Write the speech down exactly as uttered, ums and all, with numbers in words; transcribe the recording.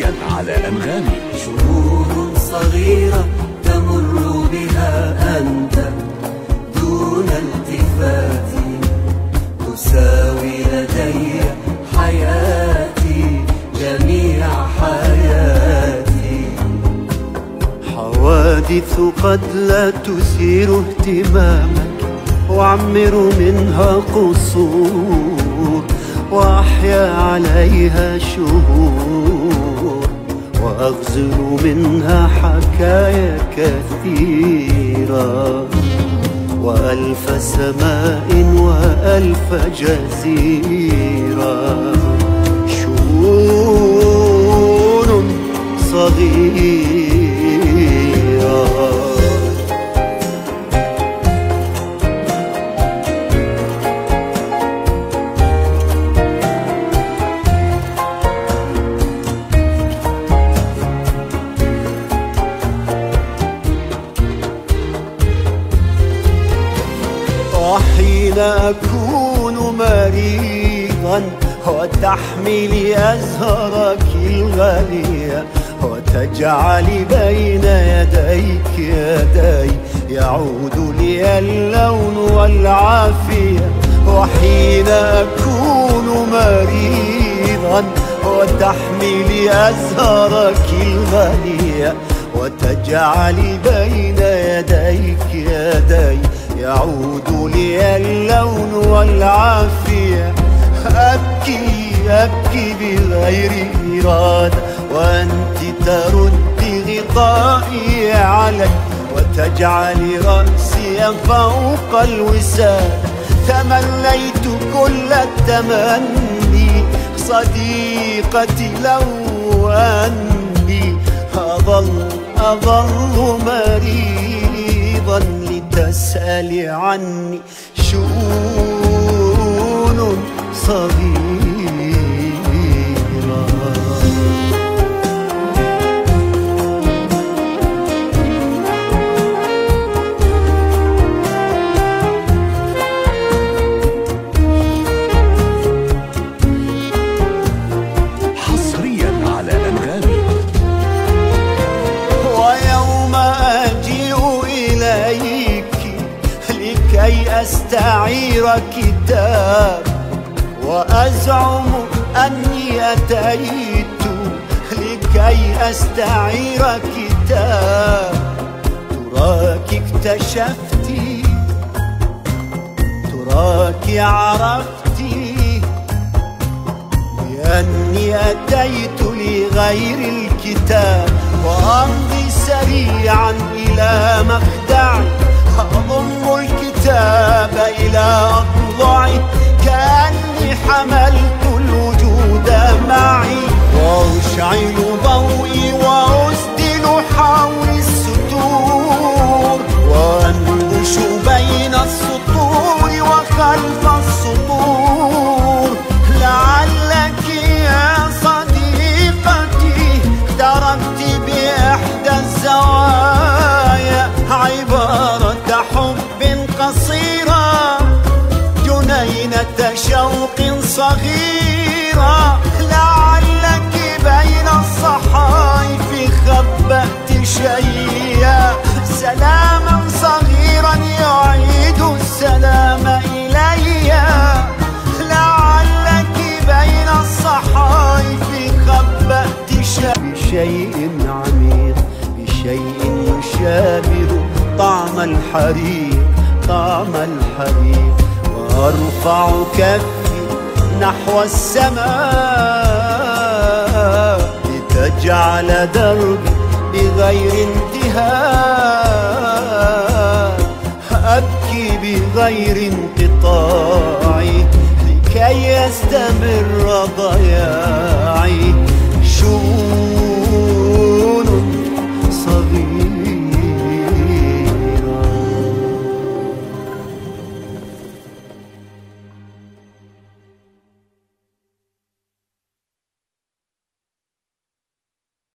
على أنغامي. شهور صغيرة تمر بها أنت دون التفات، تساوي لدي حياتي جميع حياتي. حوادث قد لا تثير اهتمامك، وأعمر منها قصور وأحيا عليها شهور، وأغزل منها حكايا كثيرة، وألف سماء وألف جزيرة. شؤون صغيرة. وحين أكون مريضا وتحملي أزهرك الغالية، وتجعلي بين يديك يدي، يعود لي اللون والعافية. وحين أكون مريضا وتحملي أزهرك الغالية، وتجعلي بين يديك يدي، يعود لي اللون والعافية. أبكي أبكي بغير إرادة، وأنت تردي غطائي علي، وتجعلي رأسي فوق الوسادة. تمنيت كل التمني صديقتي لو أني أظل أظل مريضا لتسألي عني. شؤون صغيرة. حصريا على أنغامي. ويوم أجيء إليك لكي أستعير كتاب، وأزعم أني أتيت لكي أستعير كتاب، تراك اكتشفتي، تراك عرفتي بأني أتيت لغير الكتاب. وأمضي سريعا إلى مخدعي، أضم الكتاب إلى أضلعي، كأني حملت الوجود معي. وأشعل ضوئي وأسدل حول الستور، وأنبش بين السطور وخلف السطور. لعلك يا صديقتي تركت بإحدى الزوايا عبارة حب قصيرة، جنينة شوق صغيرة. لعلك بين الصحائف خبأت شيئا، سلاما صغيرا يعيد السلام إلي. لعلك بين الصحائف خبأت شيئا، بشيء عميق، بشيء يشابه طعم الحريق، طعم الحريق. وأرفع كفي نحو السماء لتجعل دربي بغير انتهاء. أبكي بغير انقطاع لكي يستمر ضياعي. شو